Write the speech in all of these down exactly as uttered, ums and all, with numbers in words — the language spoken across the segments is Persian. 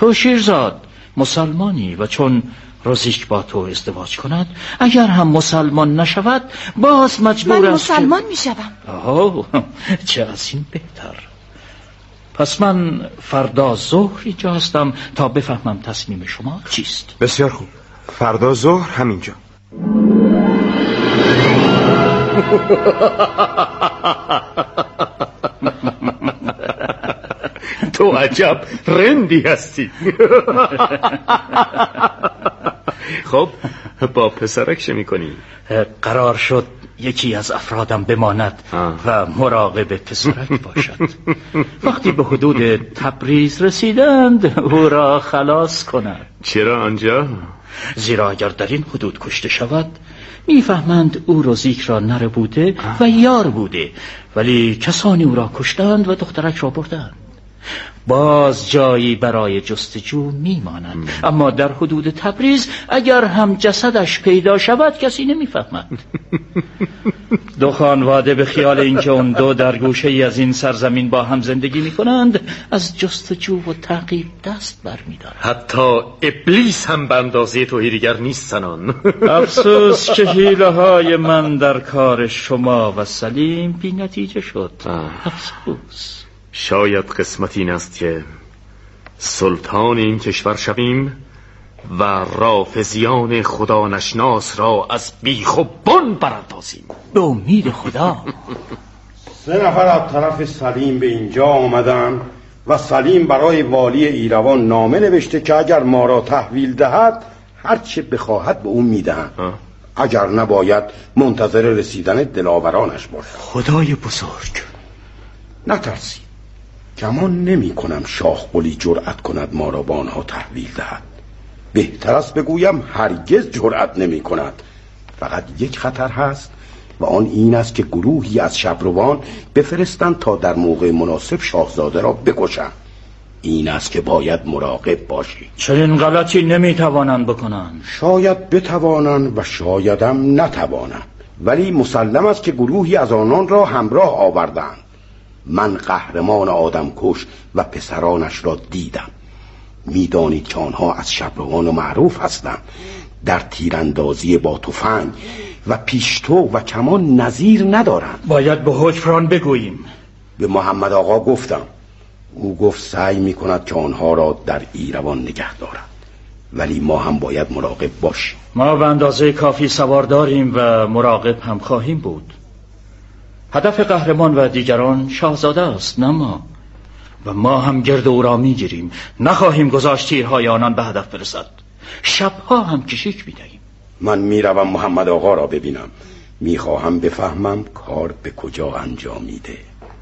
تو شیرزاد مسلمانی و چون روزیک با تو ازدواج کند، اگر هم مسلمان نشود باز مجبور است. من مسلمان می شدم. آه، چه از این بهتر. پس من فردا ظهر اینجا هستم تا بفهمم تصمیم شما چیست. بسیار خوب، فردا ظهر همینجا. تو عجب رندی هستی. خب با پسرک چه میکنی؟ قرار شد یکی از افرادم بماند آه. و مراقب پسرک باشد. وقتی به حدود تبریز رسیدند او را خلاص کند. چرا آنجا؟ زیرا اگر در این حدود کشته شود میفهمند او روزیک را نره بوده و یار بوده، ولی کسانی او را کشتند و دخترک را بردند. باز جایی برای جستجو میمانند، اما در حدود تبریز اگر هم جسدش پیدا شود کسی نمیفهمد. دو خانواده به خیال اینکه اون دو در گوشه ای از این سرزمین با هم زندگی میکنند از جستجو و تعقیب دست برمیدارند. حتی ابلیس هم به اندازه تو هیریگر نیست سنان. افسوس که حیله های من در کار شما و سلیم بی نتیجه شد. افسوس. شاید قسمت این است که سلطان این کشور شویم و رافضیان خدا نشناس را از بیخ و بن براندازیم. به امید خدا. سه نفر از طرف سلیم به اینجا آمدن و سلیم برای والی ایروان نامه نوشته که اگر ما را تحویل دهد هرچه بخواهد به اون میدهند، اگر نباید منتظر رسیدن دلاورانش باشد. خدای بزرگ. نترسید، گمان نمی کنم شاه قلی جرأت کند ما را با آنها تحویل دهد. بهتر است بگویم هرگز جرأت نمی کند. فقط یک خطر هست و آن این است که گروهی از شبروان بفرستند تا در موقع مناسب شاهزاده را بکشند. این است که باید مراقب باشی. چنین غلطی نمی توانند بکنند. شاید بتوانند و شایدم نتوانند، ولی مسلم است که گروهی از آنان را همراه آوردند. من قهرمان آدم کش و پسرانش را دیدم. میدانید که آنها از شبروان و معروف هستند. در تیراندازی با تفنگ و پیشتو و کمان نظیر ندارند. باید به حکمران بگوییم. به محمد آقا گفتم. او گفت سعی میکند که آنها را در ایروان نگه دارد، ولی ما هم باید مراقب باشیم. ما به اندازه کافی سوار داریم و مراقب هم خواهیم بود. هدف قهرمان و دیگران شاهزاده است، نه ما. و ما هم گرد او را میگیریم. نخواهیم گذاشت تیرهای آنان به هدف برسد. شبها هم کشیک میدهیم. من میروم محمد آقا را ببینم. میخواهم بفهمم کار به کجا انجام میده.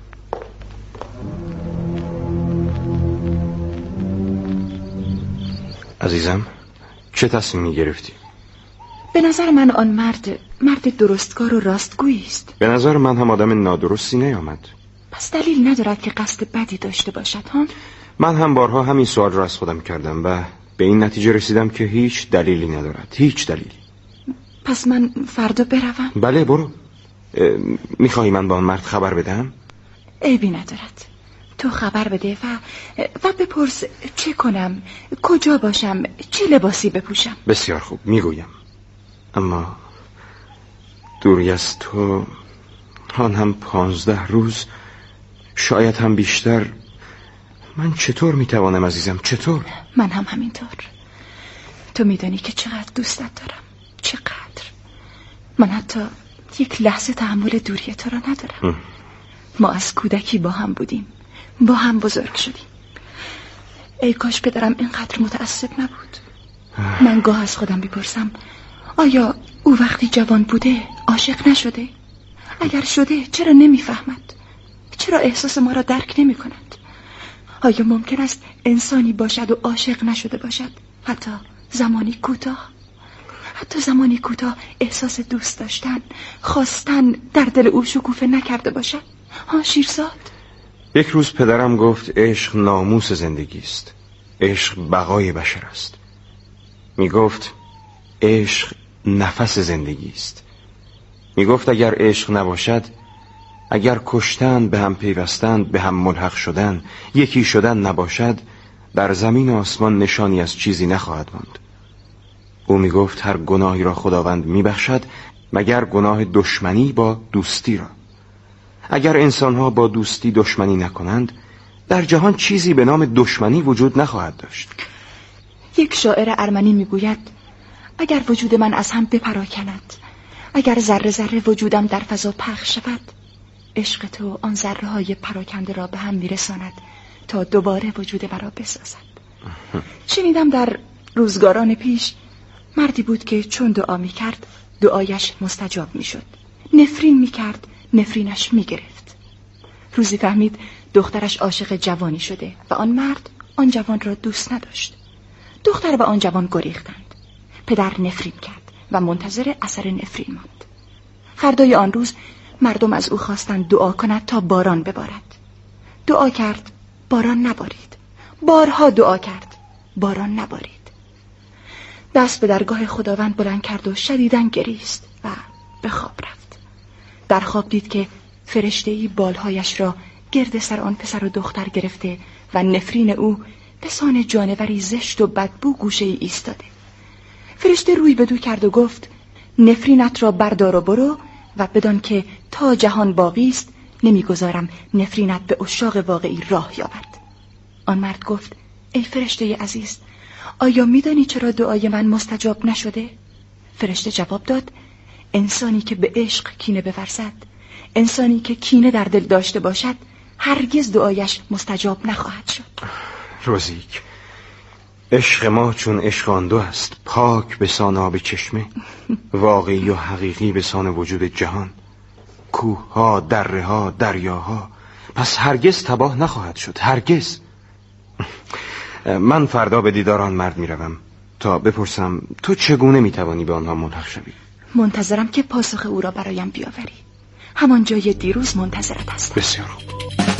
عزیزم، چه تصمیمی گرفتی؟ به نظر من آن مرد مرد درستکار و راستگویی است. به نظر من هم آدم نادرستی نیامد. پس دلیل ندارد که قصد بدی داشته باشد ها؟ من هم بارها همین سوال را از خودم کردم و به این نتیجه رسیدم که هیچ دلیلی ندارد. هیچ دلیلی. پس من فردا بروم؟ بله برو. میخواهی من با آن مرد خبر بدهم؟ عیبی ندارد. تو خبر بده و و بپرس چه کنم، کجا باشم، چه لباسی بپوشم. بسیار خوب، میگویم. اما دوری از تو، آن هم پانزده روز، شاید هم بیشتر. من چطور میتوانم عزیزم، چطور؟ من هم همینطور. تو میدانی که چقدر دوستت دارم، چقدر. من حتی یک لحظه تحمل دوری تو را ندارم. ام. ما از کودکی با هم بودیم، با هم بزرگ شدیم. ای کاش پدرم اینقدر متعصب نبود. من گاه از خودم بپرسم آیا او وقتی جوان بوده عاشق نشده؟ اگر شده چرا نمیفهمد؟ چرا احساس ما را درک نمی کند؟ آیا ممکن است انسانی باشد و عاشق نشده باشد؟ حتی زمانی کوتاه، حتی زمانی کوتاه احساس دوست داشتن، خواستن در دل او شکوفه نکرده باشد؟ ها شیرزاد؟ یک روز پدرم گفت عشق ناموس زندگی است، عشق بقای بشر است. می گفت عشق نفس زندگی است. می گفت اگر عشق نباشد، اگر کشتن به هم پیوستن، به هم ملحق شدن، یکی شدن نباشد، در زمین و آسمان نشانی از چیزی نخواهد ماند. او می گفت هر گناهی را خداوند می بخشد مگر گناه دشمنی با دوستی را. اگر انسانها با دوستی دشمنی نکنند، در جهان چیزی به نام دشمنی وجود نخواهد داشت. یک شاعر ارمنی می گوید اگر وجود من از هم بپراکند، اگر ذره ذره وجودم در فضا پخش شود، عشق تو آن ذره های پراکنده را به هم می رساند تا دوباره وجود مرا بسازد. شنیدم در روزگاران پیش مردی بود که چون دعا می کرد دعایش مستجاب می شد. نفرین می کرد، نفرینش می گرفت. روزی فهمید دخترش عاشق جوانی شده و آن مرد آن جوان را دوست نداشت. دختر و آن جوان گریختند. پدر نفرین کرد و منتظر اثر نفرین ماند. فردای آن روز مردم از او خواستند دعا کند تا باران ببارد. دعا کرد، باران نبارید. بارها دعا کرد، باران نبارید. دست به درگاه خداوند بلند کرد و شدیداً گریست و به خواب رفت. در خواب دید که فرشته‌ای بالهایش را گرد سر آن پسر و دختر گرفته و نفرین او به سان جانوری زشت و بدبو گوشه ای ایستاده. فرشته روی بدو کرد و گفت نفرینت را بردار و برو و بدان که تا جهان باقی است نمیگذارم نفرینت به عشاق واقعی راه یابد. آن مرد گفت ای فرشته عزیز، آیا میدانی چرا دعای من مستجاب نشده؟ فرشته جواب داد انسانی که به عشق کینه بورزد، انسانی که کینه در دل داشته باشد، هرگز دعایش مستجاب نخواهد شد. روزیک، عشق ما چون عشق آن دو است، پاک به سان آب چشمه، واقعی و حقیقی به سان وجود جهان، کوه ها، دره ها، دریاها، پس هرگز تباه نخواهد شد، هرگز. من فردا به دیدار آن مرد می روم تا بپرسم تو چگونه می توانی به آنها ملحق شوی. منتظرم که پاسخ او را برایم بیاوری. همان جای دیروز منتظرت هستم. بسیار خوب.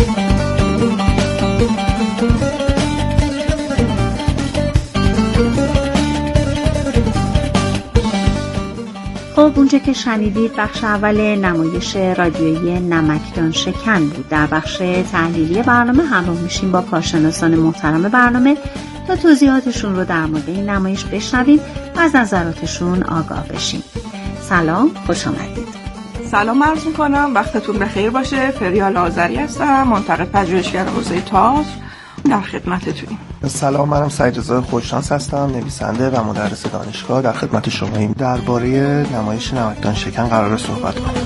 خب اونجا که شنیدید بخش اول نمایش رادیویی نمکدان شکن بود. در بخش تحلیلی برنامه همراه میشیم با کارشناسان محترم برنامه تا توضیحاتشون رو در مورد این نمایش بشنویم و از نظراتشون آگاه بشیم. سلام، خوش آمدید. سلام عرض میکنم، وقتتون بخیر باشه. فریال آذری هستم، منتقد پژوهشگر حوزه تئاتر، در خدمتتونیم. سلام، منم سعید رضا خوششانس هستم، نویسنده و مدرس دانشگاه، در خدمت شماییم. درباره نمایش نمکدان شکن قراره صحبت کنیم.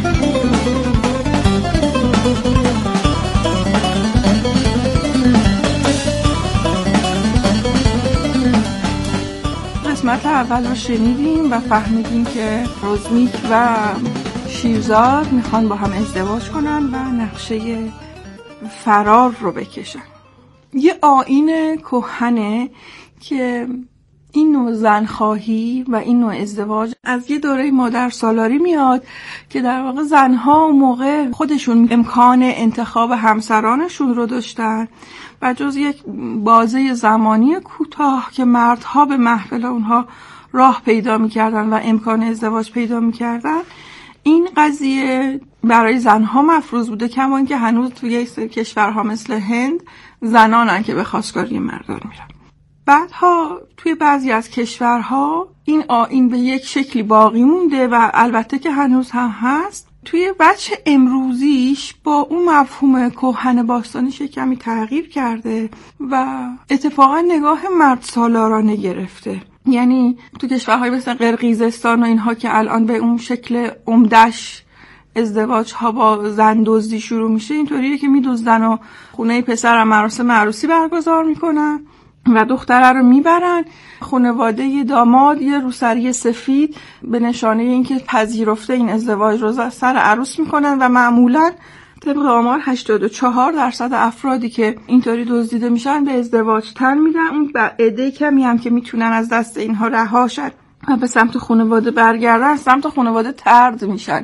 قسمت اول رو شنیدیم و فهمیدیم که رزمیک و شیرزاد میخوان با هم ازدواج کنن و نقشه فرار رو بکشن. یه آیین کهنه که این نوع زنخواهی و این نوع ازدواج از یه دوره مادر سالاری میاد که در واقع زنها اون موقع خودشون امکان انتخاب همسرانشون رو داشتن و جز یک بازه زمانی کوتاه که مردها به محفل اونها راه پیدا میکردن و امکان ازدواج پیدا میکردن، این قضیه برای زنها مفروض بوده، کما اینکه هنوز توی یک سری کشورها مثل هند زنانن که به خواستگاری مردان میرن. بعدها توی بعضی از کشورها این آیین به یک شکلی باقی مونده و البته که هنوز هم هست. توی بچه امروزیش با اون مفهوم کهن باستانیش کمی تغییر کرده و اتفاقا نگاه مرد سالارانه گرفته. یعنی تو کشورهای مثل قرقیزستان و اینها که الان به اون شکل عمدش ازدواج ها با زن دزدی شروع میشه، اینطوریه که میدزدن و خونه پسر مراسم عروسی برگزار میکنن و دختره رو میبرن خانواده داماد یه روسری سفید به نشانه اینکه پذیرفته این ازدواج رو سر عروس میکنن و معمولا طبق آمار هشتاد و چهار درصد افرادی که اینطوری دزدیده میشن به ازدواج تن میدن. اون عده کمی هم که میتونن از دست اینها رها شن و به سمت خانواده برگردن، سمت خانواده طرد میشن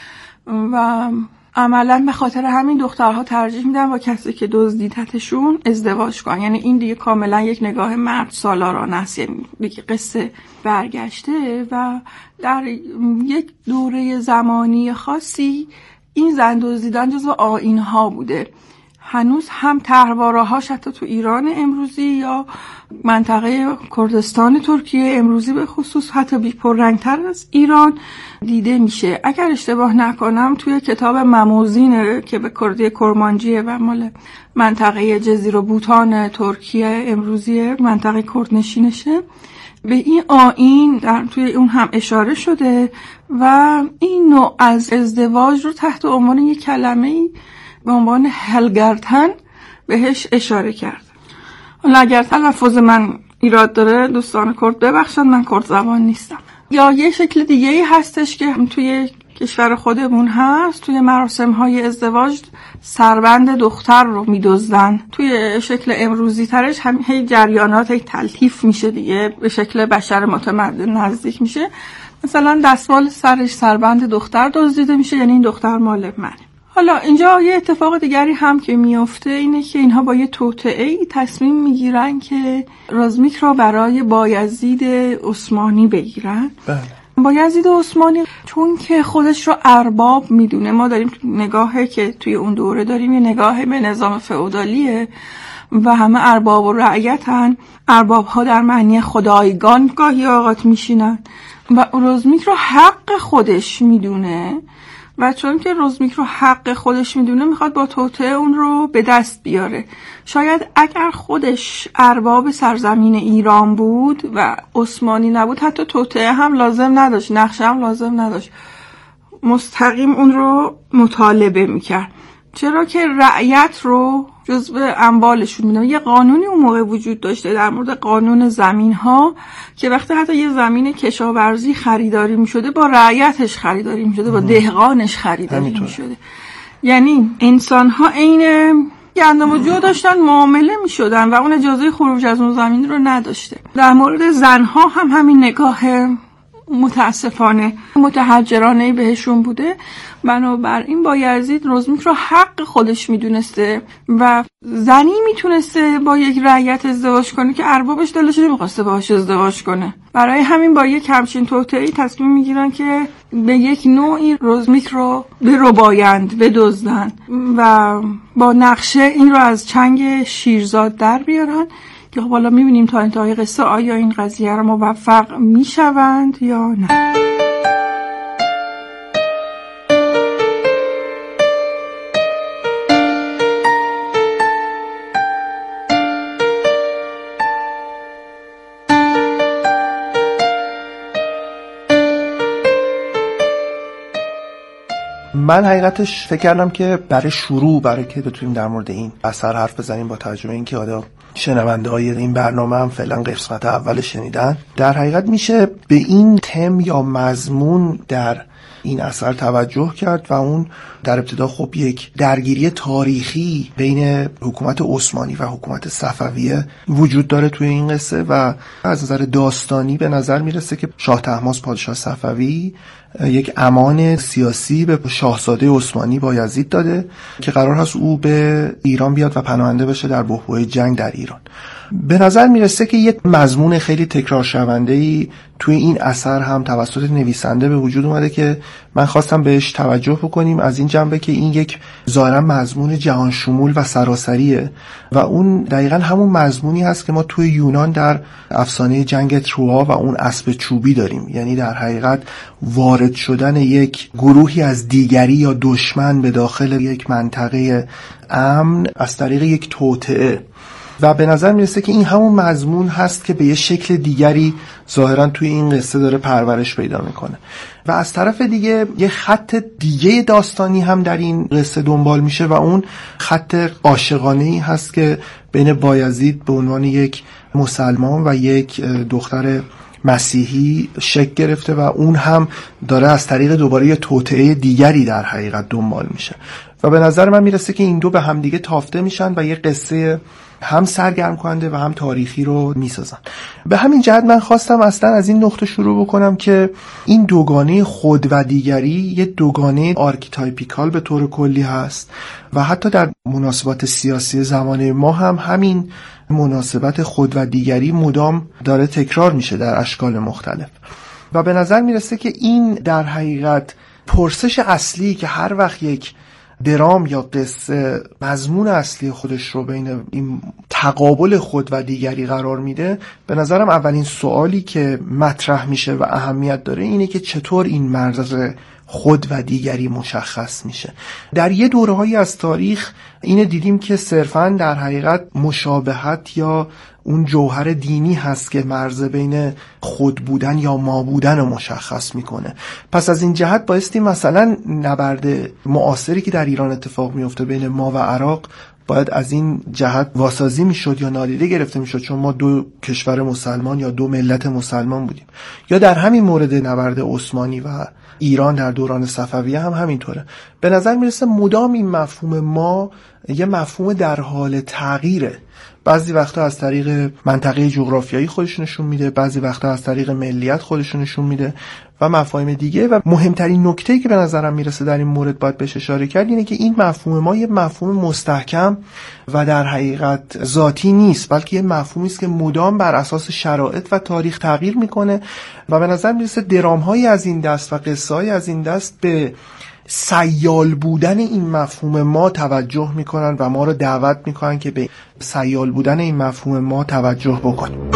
و عملا به خاطر همین دخترها ترجیح میدن با کسی که دزدیدتشون ازدواج کنن. یعنی این دیگه کاملا یک نگاه مرد سالارانه است، یعنی دیگه قصه برگشته و در یک دوره زمانی خاصی این زن دزدیدن جزو آیین‌ها بوده. هنوز هم طرحواره‌هاش حتی تو ایران امروزی یا منطقه کردستان ترکیه امروزی به خصوص حتی بی پررنگ‌تر از ایران دیده میشه. اگر اشتباه نکنم توی کتاب مموزینه که به کردی کرمانجیه و مال منطقه جزیره بوتان ترکیه امروزی منطقه کردنشینشه، به این آیین در توی اون هم اشاره شده و این نوع از ازدواج رو تحت عنوان یک کلمه‌ای به عنوان هلگرتن بهش اشاره کرد. حالا اگر تلفظ من ایراد داره دوستان کرد ببخشن، من کرد زبان نیستم. یا یه شکل دیگه ای هستش که توی کشور خودمون هست، توی مراسم های ازدواج سربند دختر رو میدزدن. توی شکل امروزی ترش هم هی جریانات هی تلطیف میشه دیگه، به شکل بشر متمدن نزدیک میشه. مثلا دستمال سرش سربند دختر دزدیده میشه، یعنی این دختر مال منه. حالا اینجا یه اتفاق دیگری هم که میفته اینه که اینها با یه توطئه‌ای تصمیم میگیرن که رازمیک را برای بایزید عثمانی بگیرن. بله. بایزید عثمانی چون که خودش رو ارباب میدونه، ما داریم نگاهی که توی اون دوره داریم یه نگاه به نظام فئودالیه و همه ارباب و رعیتن. ارباب ها در معنی خدایگان گاهی اوقات میشینن و رازمیک رو حق خودش میدونه و چون که رازمیک رو حق خودش میدونه میخواد با توطئه اون رو به دست بیاره. شاید اگر خودش ارباب سرزمین ایران بود و عثمانی نبود حتی توطئه هم لازم نداشت، نقشه هم لازم نداشت، مستقیم اون رو مطالبه میکرد، چرا که رعیت رو جزء اموالشون میدونن. یه قانونی اون موقع وجود داشته در مورد قانون زمین ها که وقتی حتی یه زمین کشاورزی خریداری میشده با رعیتش خریداری میشده، با دهقانش خریداری میشده. یعنی انسان ها عین گندم و جو داشتن معامله میشدن و اون اجازه خروج از اون زمین رو نداشته. در مورد زنها هم همین نگاه متاسفانه متحجرانه بهشون بوده. بنابراین بایزید رازمیک رو حق خودش میدونسته و زنی میتونسته با یک رعیت ازدواج کنه که اربابش دلش نمیخواسته باهاش ازدواج کنه. برای همین با یک همچین توطئه‌ای تصمیم میگیرن که به یک نوعی رازمیک رو بربایند، بدزدن و با نقشه این رو از چنگ شیرزاد در بیارن که خب حالا میبینیم تا انتهای قصه آیا این قضیه رو موفق میشوند یا نه. من حقیقتش فکر کردم که برای شروع، برای که بتونیم در مورد این اثر حرف بزنیم با توجه به اینکه آدم شنونده های این برنامه هم فعلا قسمت اول شنیدن، در حقیقت میشه به این تم یا مضمون در این اثر توجه کرد و اون در ابتدا خب یک درگیری تاریخی بین حکومت عثمانی و حکومت صفویه وجود داره توی این قصه و از نظر داستانی به نظر میرسه که شاه طهماسپ پادشاه صفوی یک امان سیاسی به شاهزاده عثمانی بایزید داده که قرار هست او به ایران بیاد و پناهنده بشه در بحبوحه جنگ در ایران. به نظر میرسه که یک مضمون خیلی تکرار شونده‌ای توی این اثر هم توسط نویسنده به وجود اومده که من خواستم بهش توجه بکنیم از این جنبه که این یک ظاهرا مضمون جهان شمول و سراسریه و اون دقیقاً همون مضمونی هست که ما توی یونان در افسانه جنگ تروآ و اون اسب چوبی داریم. یعنی در حقیقت وارد شدن یک گروهی از دیگری یا دشمن به داخل یک منطقه امن از طریق یک توطئه و به نظر میرسه که این همون مضمون هست که به یه شکل دیگری ظاهرا توی این قصه داره پرورش پیدا میکنه. و از طرف دیگه یه خط دیگه داستانی هم در این قصه دنبال میشه و اون خط عاشقانه‌ای هست که بین بایزید به عنوان یک مسلمان و یک دختر مسیحی شکل گرفته و اون هم داره از طریق دوباره یه توطئه دیگری در حقیقت دنبال میشه و به نظر من میرسه که این دو به هم دیگه تافته میشن و یه قصه هم سرگرم کننده و هم تاریخی رو میسازن. به همین جهت من خواستم اصلا از این نقطه شروع بکنم که این دوگانه خود و دیگری یه دوگانه آرکیتایپیکال به طور کلی هست و حتی در مناسبات سیاسی زمانه ما هم همین مناسبت خود و دیگری مدام داره تکرار میشه در اشکال مختلف و به نظر میرسه که این در حقیقت پرسش اصلی که هر وقت یک درام یا قصه مضمون اصلی خودش رو بین این تقابل خود و دیگری قرار میده، به نظرم اولین سوالی که مطرح میشه و اهمیت داره اینه که چطور این مرز خود و دیگری مشخص میشه. در یه دوره‌هایی از تاریخ اینو دیدیم که صرفاً در حقیقت مشابهت یا اون جوهر دینی هست که مرز بین خود بودن یا ما بودن رو مشخص میکنه. پس از این جهت بایستی مثلا نبرد معاصری که در ایران اتفاق میفته بین ما و عراق باید از این جهت واسازی میشد یا نادیده گرفته میشد، چون ما دو کشور مسلمان یا دو ملت مسلمان بودیم. یا در همین مورد نبرد عثمانی و ایران در دوران صفویه هم همینطوره. به نظر میرسه مدام این مفهوم ما یه مفهوم در حال تغییره. بعضی وقتا از طریق منطقه جغرافیایی خودش نشون میده، بعضی وقتا از طریق ملیت خودش نشون میده و مفاهیم دیگه. و مهمترین نکته‌ای که به نظرم میرسه در این مورد باید بهش اشاره کرد اینه که این مفهوم ما یه مفهوم مستحکم و در حقیقت ذاتی نیست، بلکه یه مفهومی است که مدام بر اساس شرایط و تاریخ تغییر میکنه. و به نظر میرسه درام‌هایی از این دست و قصه‌های از این دست به سیال بودن این مفهوم ما توجه میکنن و ما رو دعوت میکنن که به سیال بودن این مفهوم ما توجه بکنیم.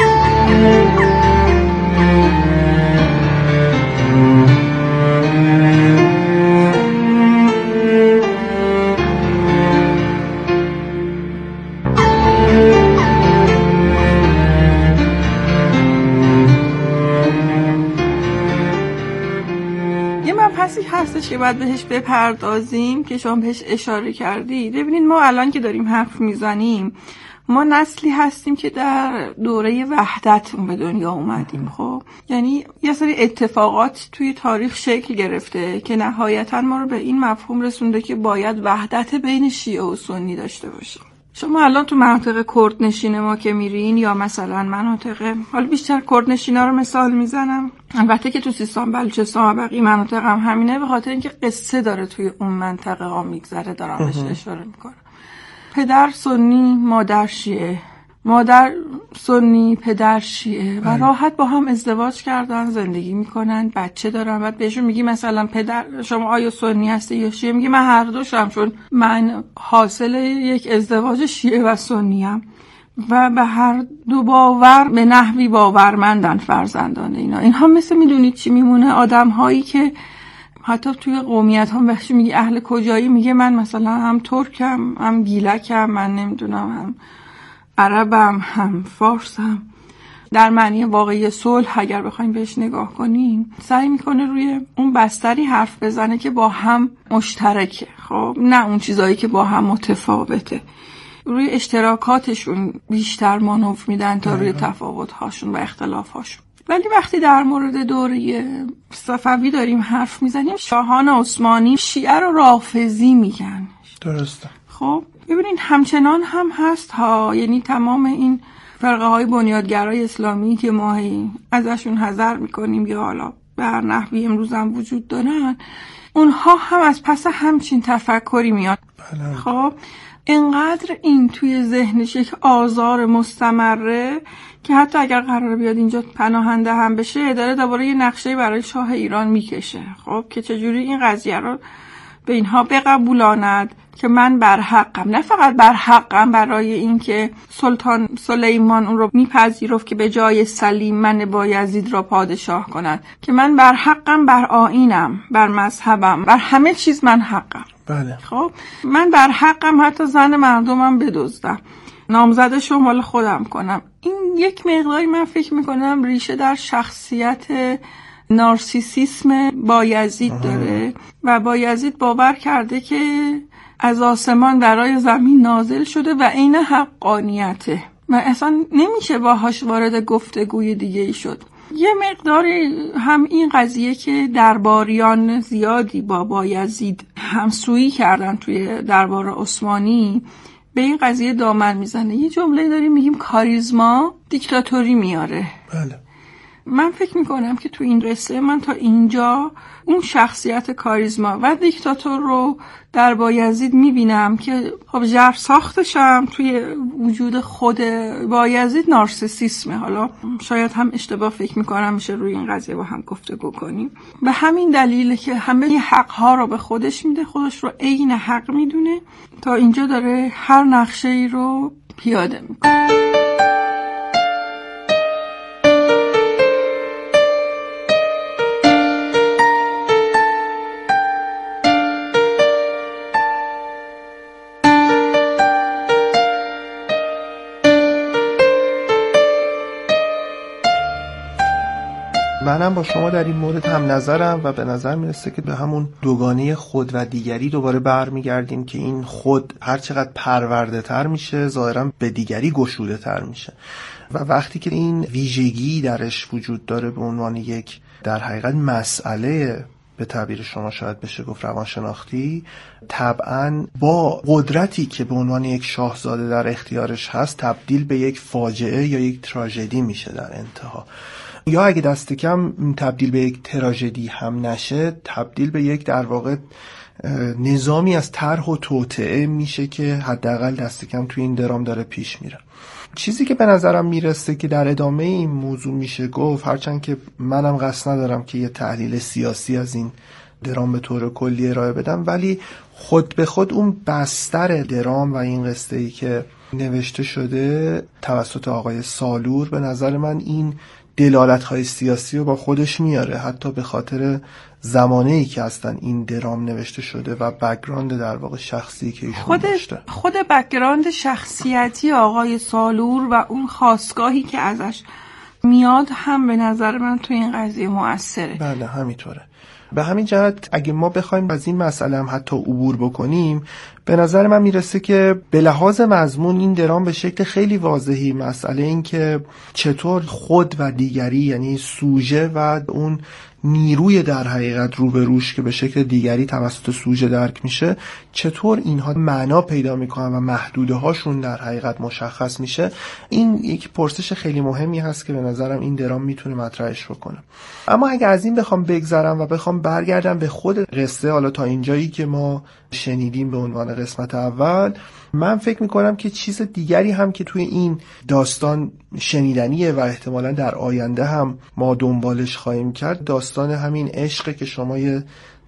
هستش که باید بهش بپردازیم که شما بهش اشاره کردید. ببینید ما الان که داریم حرف میزنیم ما نسلی هستیم که در دوره وحدت به دنیا اومدیم. خب یعنی یه سری اتفاقات توی تاریخ شکل گرفته که نهایتا ما رو به این مفهوم رسونده که باید وحدت بین شیعه و سنی داشته باشیم. شما الان تو مناطق کردنشین ما که میرین یا مثلا مناطق، حالا بیشتر کردنشینا رو مثال میزنم، البته که تو سیستان بلوچستان و بقیه مناطق هم همینه، به خاطر اینکه قصه داره توی اون منطقه ها میگذره دارم بهش اشاره میکنم. پدر سنی، مادر شیعه، مادر سنی، پدر شیعه و راحت با هم ازدواج کردن، زندگی میکنن، بچه دارن. بعد بهشون میگی مثلا پدر شما آیا سنی هستی یا شیعه؟ میگی من هر دوشم، چون من حاصل یک ازدواج شیعه و سنی ام و به هر دو باور به نحوی باورمندن فرزندان اینا. اینها مثل میدونید چی میمونه؟ آدم هایی که حتی توی قومیت هم بخشی میگی اهل کجایی، میگه من مثلا هم ترکم، هم گیلکم، من نمیدونم هم عربم، هم فارسم. در معنی واقعی صلح اگر بخوایم بهش نگاه کنیم سعی میکنه روی اون بستری حرف بزنه که با هم مشترکه، خب نه اون چیزایی که با هم متفاوته. روی اشتراکاتشون بیشتر مانور میدن تا روی تفاوت‌هاشون و اختلاف‌هاشون. ولی وقتی در مورد دوره صفوی داریم حرف میزنیم، شاهان عثمانی شیعه رو رافضی میگن. درسته. خب ببینین همچنان هم هست ها، یعنی تمام این فرقه های بنیادگرای اسلامی که ما ازشون حذر میکنیم یا حالا به هر نحوی امروز هم وجود دارن، اونها هم از پس همچین تفکری میاد. بله. خب اینقدر این توی ذهنش یک آزار مستمره که حتی اگر قرار بیاد اینجا پناهنده هم بشه داره دوباره یه نقشه برای شاه ایران میکشه. خب که چجوری این قضیه رو به اینها بقبولاند که من بر حقم، نه فقط بر حقم برای این که سلطان سلیمان اون رو میپذیرفت که به جای سلیم من بایزید را پادشاه کند، که من بر حقم، بر آیینم، بر مذهبم، بر همه چیز من حقم. بله. خب من بر حقم حتی زن مردمم بدزدم، نامزدش رو مال خودم کنم. این یک مقداری من فکر میکنم ریشه در شخصیت نارسیسیسم بایزید داره و بایزید باور کرده که از آسمان برای زمین نازل شده و این حقانیته و اصلا نمیشه باهاش وارد گفتگوی دیگه ای شد. یه مقداری هم این قضیه که درباریان زیادی با بایزید همسویی کردن توی دربار عثمانی به این قضیه دامن میزنه. یه جمله داریم میگیم کاریزما دیکتاتوری میاره. بله. من فکر میکنم که تو این قصه من تا اینجا اون شخصیت کاریزما و دیکتاتور رو در بایزید میبینم که خب ژرف ساختشم توی وجود خود بایزید نارسیسیسمه. حالا شاید هم اشتباه فکر میکنم، میشه روی این قضیه با هم گفتگو کنیم. به همین دلیله که همه حقها رو به خودش میده، خودش رو عین حق میدونه، تا اینجا داره هر نقشه ای رو پیاده میکنه. منم با شما در این مورد هم نظرم و به نظر میرسه که به همون دوگانه خود و دیگری دوباره برمیگردیم که این خود هر چقدر پرورده تر میشه ظاهرا به دیگری گشوده تر میشه و وقتی که این ویژگی درش وجود داره به عنوان یک در حقیقت مسئله به تعبیر شما شاید بشه گفت روانشناختی، طبعاً با قدرتی که به عنوان یک شاهزاده در اختیارش هست تبدیل به یک فاجعه یا یک تراژدی میشه در انتها، یا اگه دست کم تبدیل به یک تراژدی هم نشه تبدیل به یک در واقع نظامی از طرح و توطئه میشه که حداقل دست کم توی این درام داره پیش میره. چیزی که به نظرم میرسه که در ادامه این موضوع میشه گفت، هرچند که منم قصد ندارم که یه تحلیل سیاسی از این درام به طور کلی ارائه بدم، ولی خود به خود اون بستر درام و این قصه ای که نوشته شده توسط آقای سالور به نظر من این دلالت‌های سیاسی رو با خودش میاره، حتی به خاطر زمانه‌ای که هستن این درام نوشته شده و بک‌گراند در واقع شخصی که ایشون خود داشته. خود بک‌گراند شخصیتی آقای سالور و اون خاستگاهی که ازش میاد هم به نظر من تو این قضیه مؤثره. بله همینطوره. به همین جهت اگه ما بخوایم از این مسئله هم حتی عبور بکنیم، به نظر من میرسه که به لحاظ مضمون این درام به شکل خیلی واضحی مسئله این که چطور خود و دیگری، یعنی سوژه و اون نیروی در حقیقت روبروش که به شکل دیگری توسط سوژه درک میشه، چطور اینها معنا پیدا میکنن و محدوده هاشون در حقیقت مشخص میشه. این یک پرسش خیلی مهمی هست که به نظرم این درام میتونه مطرحش بکنه. اما اگه از این بخوام بگذرم و بخوام برگردم به خود قصه، حالا تا اینجایی که ما شنیدیم به عنوان قسمت اول، من فکر میکنم که چیز دیگری هم که توی این داستان شنیدنیه و احتمالاً در آینده هم ما دنبالش خواهیم کرد، داستان همین عشق که شما یه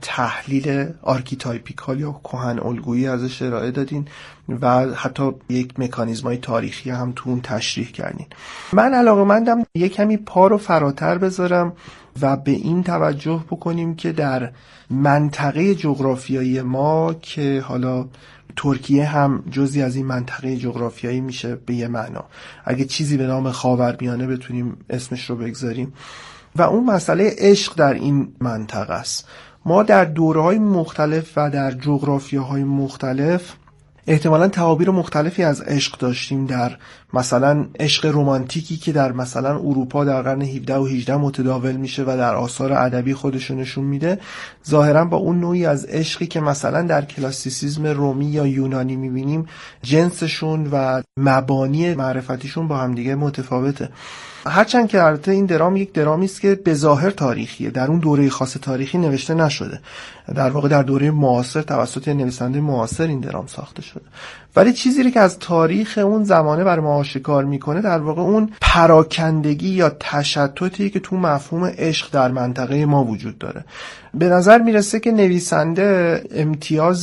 تحلیل آرکیتایپیکال یا کهن الگویی ازش ارائه دادین و حتی یک مکانیزمای تاریخی هم تو اون تشریح کردین. من علاقه‌مندم یک کمی پا رو فراتر بذارم و به این توجه بکنیم که در منطقه جغرافیایی ما که حالا ترکیه هم جزئی از این منطقه جغرافیایی میشه به یه معنا، اگه چیزی به نام خاورمیانه بتونیم اسمش رو بگذاریم، و اون مسئله عشق در این منطقه است. ما در دوره‌های مختلف و در جغرافیاهای مختلف احتمالاً تعابیر مختلفی از عشق داشتیم. در مثلا عشق رمانتیکی که در مثلا اروپا در قرن هفدهم و هجدهم متداول میشه و در آثار ادبی خودش نشون میده، ظاهرا با اون نوعی از عشقی که مثلا در کلاسیسیسم رومی یا یونانی میبینیم جنسشون و مبانی معرفتیشون با همدیگه متفاوته. هرچند که البته این درام یک درامی است که به ظاهر تاریخیه، در اون دوره خاص تاریخی نوشته نشده، در واقع در دوره معاصر توسط نویسنده معاصر این درام ساخته شده، ولی چیزی رو که از تاریخ اون زمانه برای ما آشکار میکنه در واقع اون پراکندگی یا تشتتی که تو مفهوم عشق در منطقه ما وجود داره. به نظر میرسه که نویسنده امتیاز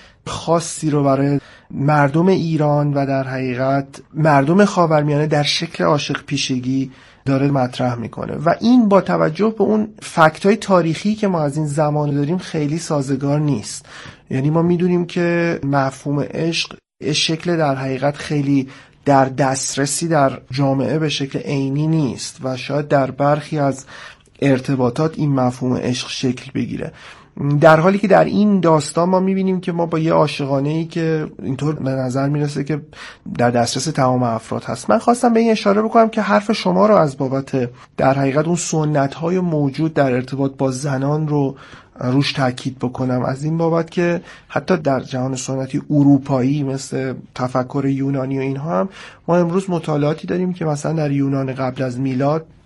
خاصی رو برای مردم ایران و در حقیقت مردم خاورمیانه در شکل عاشق پیشگی داره مطرح میکنه و این با توجه به اون فکتای تاریخی که ما از این زمان داریم خیلی سازگار نیست. یعنی ما میدونیم که مفهوم عشق شکل در حقیقت خیلی در دسترسی در جامعه به شکل عینی نیست و شاید در برخی از ارتباطات این مفهوم عشق شکل بگیره، در حالی که در این داستان ما میبینیم که ما با یه عاشقانه‌ای که اینطور به نظر میرسه که در دسترس تمام افراد هست. من خواستم به این اشاره بکنم که حرف شما رو از بابت در حقیقت اون سنت‌های موجود در ارتباط با زنان رو روش تاکید بکنم، از این بابت که حتی در جهان سنتی اروپایی مثل تفکر یونانی و اینها هم ما امروز مطالعاتی داریم که مثلا در یونان قبل از میلاد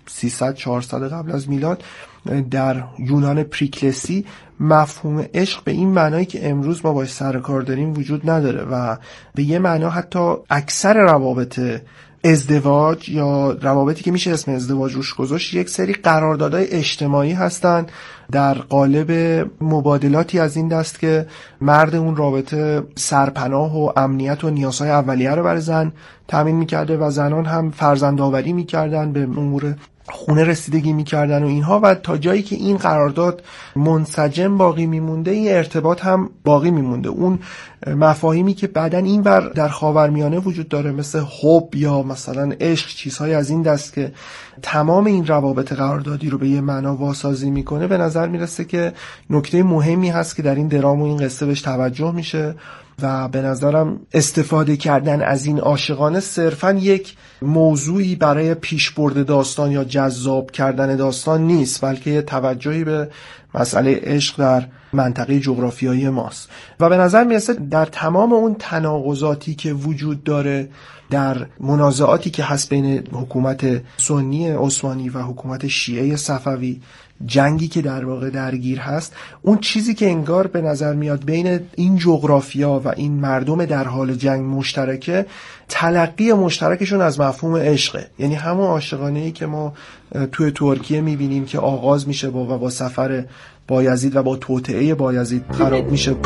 سیصد چهارصد قبل از میلاد در یونان پریکلسی مفهوم عشق به این معنایی که امروز ما باش سر کار داریم وجود نداره و به یه معنا حتی اکثر روابط ازدواج یا روابطی که میشه اسم ازدواج روش گذاشت یک سری قراردادهای اجتماعی هستن در قالب مبادلاتی از این دست که مرد اون رابطه سرپناه و امنیت و نیازهای اولیه رو برای زن تامین میکرده و زنان هم فرزندآوری میکردن، به امور خونه رسیدگی میکردن و اینها، و تا جایی که این قرارداد منسجم باقی میمونده این ارتباط هم باقی میمونده. اون مفاهیمی که بعدن این بر در خاورمیانه وجود داره مثل حب یا مثلا عشق، چیزهای از این دست که تمام این روابط قراردادی رو به یه معنا واسازی میکنه، به نظر میرسه که نکته مهمی هست که در این درام و این قصه بهش توجه میشه و به نظرم استفاده کردن از این عاشقانه صرفاً یک موضوعی برای پیشبرد داستان یا جذاب کردن داستان نیست، بلکه یه توجهی به مسئله عشق در منطقه جغرافیایی ماست و به نظر میرسه در تمام اون تناقضاتی که وجود داره، در منازعاتی که هست بین حکومت سنی عثمانی و حکومت شیعه صفوی، جنگی که در واقع درگیر هست، اون چیزی که انگار به نظر میاد بین این جغرافیا و این مردم در حال جنگ مشترکه، تلقی مشترکشون از مفهوم عشقه. یعنی همون عاشقانه‌ای که ما توی ترکیه میبینیم که آغاز میشه با و با سفر بایزید و با توطئه بایزید خراب میشه.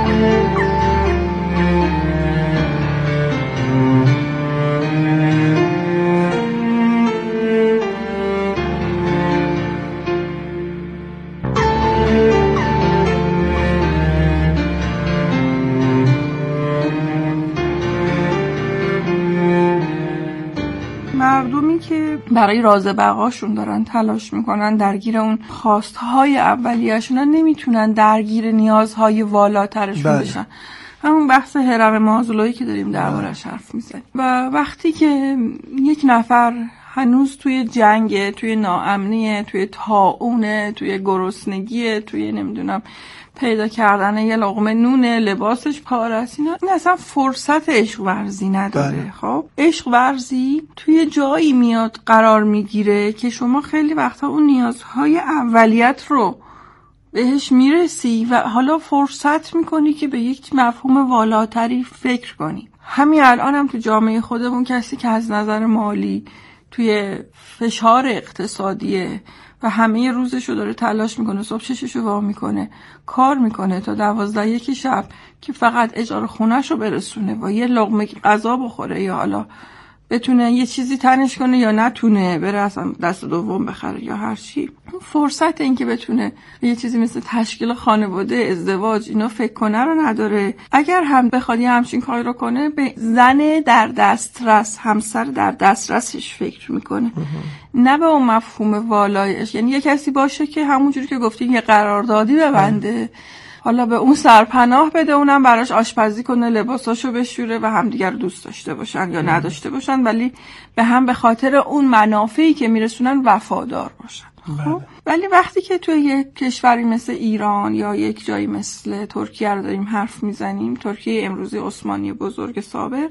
برای راز بقاشون دارن تلاش میکنن، درگیر اون خواستهای اولیه‌شون، نمیتونن درگیر نیازهای والاترشون بشن. همون بحث هرم مازلویی که داریم دربارش حرف میزنیم. و وقتی که یک نفر هنوز توی جنگ، توی ناامنیه، توی طاعونه، توی گرسنگیه، توی نمیدونم پیدا کردن یه لقمه نونه، لباسش پاره است، اینا این اصلا فرصت عشق ورزی نداره. بله. خب عشق ورزی توی جایی میاد قرار میگیره که شما خیلی وقتا اون نیازهای اولیت رو بهش میرسی و حالا فرصت میکنی که به یک مفهوم والاتری فکر کنی. همین الان هم تو جامعه خودمون کسی که از نظر مالی توی فشار اقتصادیه و همه روزشو داره تلاش میکنه، صبح شششو وا میکنه، کار میکنه تا دوازده یکی شب که فقط اجاره خونهشو برسونه و یه لقمه غذا بخوره یا حالا بتونه یه چیزی تنش کنه یا نتونه بره اصلا دست دوم بخره یا هر چی. فرصت این که بتونه یه چیزی مثل تشکیل خانواده، ازدواج اینا فکر کنه رو نداره. اگر هم بخواد یه همچین کاری رو کنه، به زن در دسترس، همسر در دسترسش فکر میکنه، نه به اون مفهوم والایش. یعنی یه کسی باشه که همونجوری که گفتیم یه قراردادی ببنده، حالا به اون سرپناه بده، اونم براش آشپزی کنه، لباساشو بشوره و همدیگر رو دوست داشته باشن یا نداشته باشن، ولی به هم به خاطر اون منافعی که میرسونن وفادار باشن. خب ولی وقتی که توی یک کشوری مثل ایران یا یک جایی مثل ترکیه رو داریم حرف میزنیم، ترکیه امروزی عثمانی بزرگ سابق،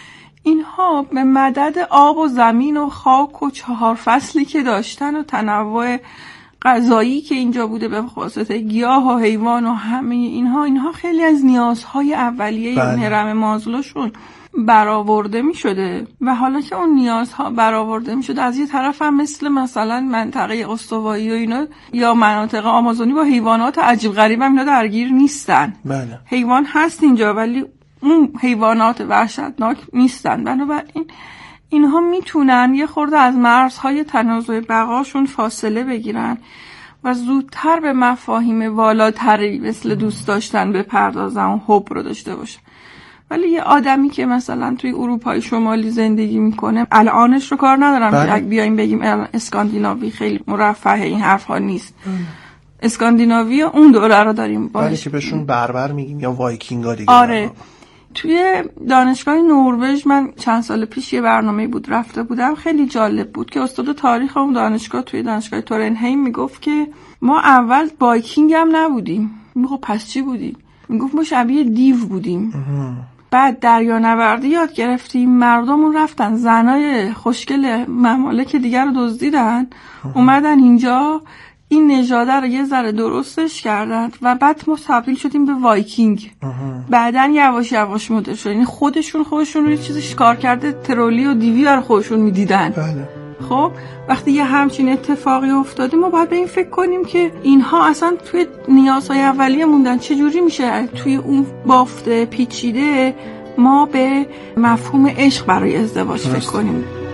اینها به مدد آب و زمین و خاک و چهار فصلی که داشتن و تنوع غذایی که اینجا بوده به واسطه گیاه و حیوان و همه اینها اینها خیلی از نیازهای اولیه این هرم مازلوشون برآورده می شده و حالا که اون نیازها برآورده می شده، از یه طرف هم مثل مثلا منطقه استوایی و اینا یا مناطق آمازونی با حیوانات عجیب غریب هم اینا درگیر نیستن. بله. حیوان هست اینجا ولی اون حیوانات وحشتناک نیستن. بنابراین اینها میتونن یه خورده از مرزهای تنازع بقاشون فاصله بگیرن و زودتر به مفاهیم والاتری مثل دوست داشتن بپردازن و حب رو داشته باشن. ولی یه آدمی که مثلا توی اروپای شمالی زندگی میکنه، الانش رو کار ندارم که اگه بیایم بگیم اسکاندیناوی خیلی مرفه، این حرف ها نیست. اسکاندیناوی اون دوره رو داریم باش، ولی که بهشون بربر میگیم یا وایکینگا دیگه. آره. توی دانشگاه نروژ من چند سال پیش یه برنامه بود رفته بودم، خیلی جالب بود که استاد تاریخ اون دانشگاه توی دانشگاه تورنهیم میگفت که ما اول وایکینگ هم نبودیم. میگفت پس چی بودیم؟ میگفت ما شبیه دیو بودیم. بعد دریانوردی یاد گرفتیم، مردمون رفتن زنای خوشگل ممالک دیگر رو دزدیدن، اومدن اینجا این نژاده رو یه ذره درستش کردن و بعد ما تبدیل شدیم به وایکینگ. بعدن یواش یواش مدل شد، یعنی خودشون خودشون روی چیزی کار کرده، ترولی و دیوی رو خودشون میدیدن. بله. خب وقتی یه همچین اتفاقی افتاده ما باید به این فکر کنیم که اینها اصلا توی نیازهای اولیه موندن. چجوری میشه توی اون بافت پیچیده ما به مفهوم عشق برای ازدواج فکر کنیم؟